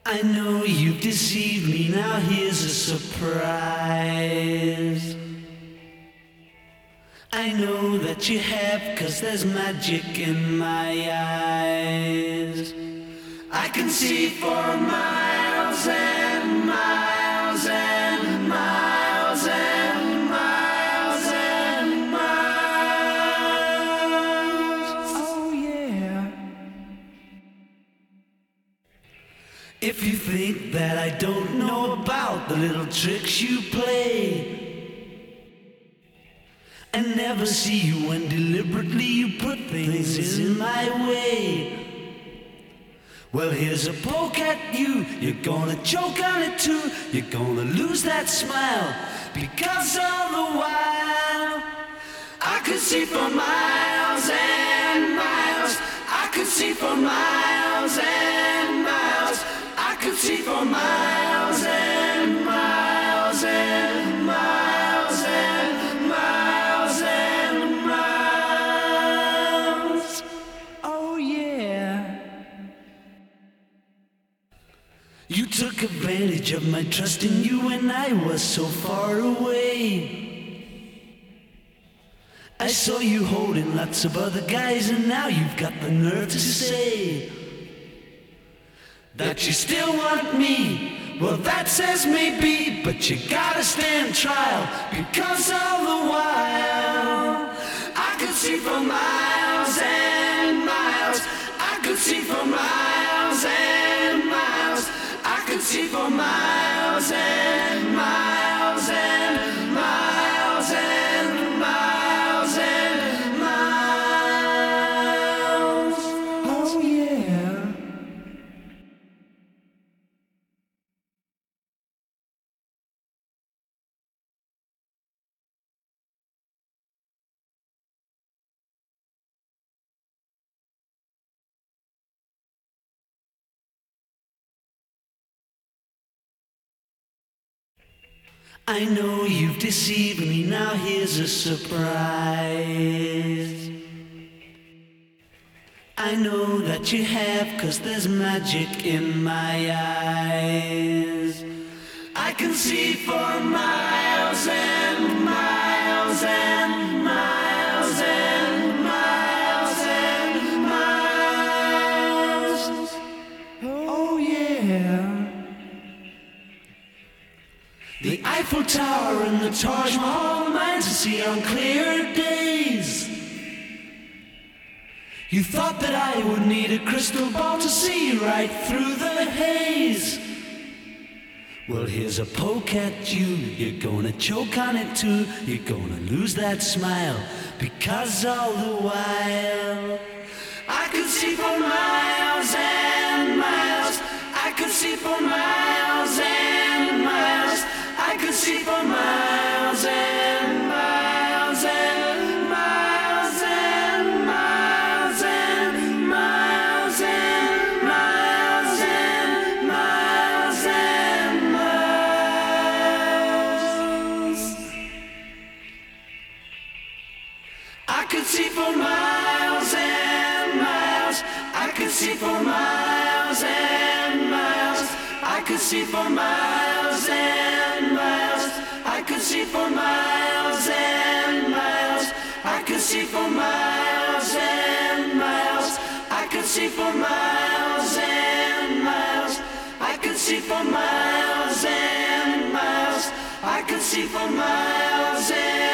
I know you've deceived me, now here's a surprise. I know that you have, 'cause there's magic in my eyes. I can see for miles and miles and miles and miles and miles. Oh yeah. If you think that I don't know about the little tricks you play, and never see you when deliberately you put things in my way. Well, here's a poke at you, you're gonna choke on it too, you're gonna lose that smile, because all the while I could see for miles and miles, I could see for miles and miles, I could see for miles and miles and miles and miles and miles. Oh yeah. You took advantage of my trust in you when I was so far away. I saw you holding lots of other guys, and now you've got the nerve to say that you still want me. Well, that says maybe, but you gotta stand trial, because all the while I could see for miles and miles, I could see for miles and miles, I could see for miles and miles and miles and miles and miles. Oh yeah. I know you've deceived me, now here's a surprise. I know that you have, 'cause there's magic in my eyes. I can see for miles and miles and miles and miles and miles. Oh yeah. The Eiffel Tower and the Taj Mahal, mine to see on clear days. You thought that I would need a crystal ball to see right through the haze. Well, here's a poke at you, you're gonna choke on it too, you're gonna lose that smile, because all the while I could see for miles and miles, I could see for miles and miles, I could see for miles and miles and miles and miles and miles and miles and miles and miles. I could see for miles and miles, I could see for miles and miles, I could see for miles and miles, I could see for miles and miles, I could see for miles and miles, I could see for miles and miles, I could see for miles and miles, I could see for miles and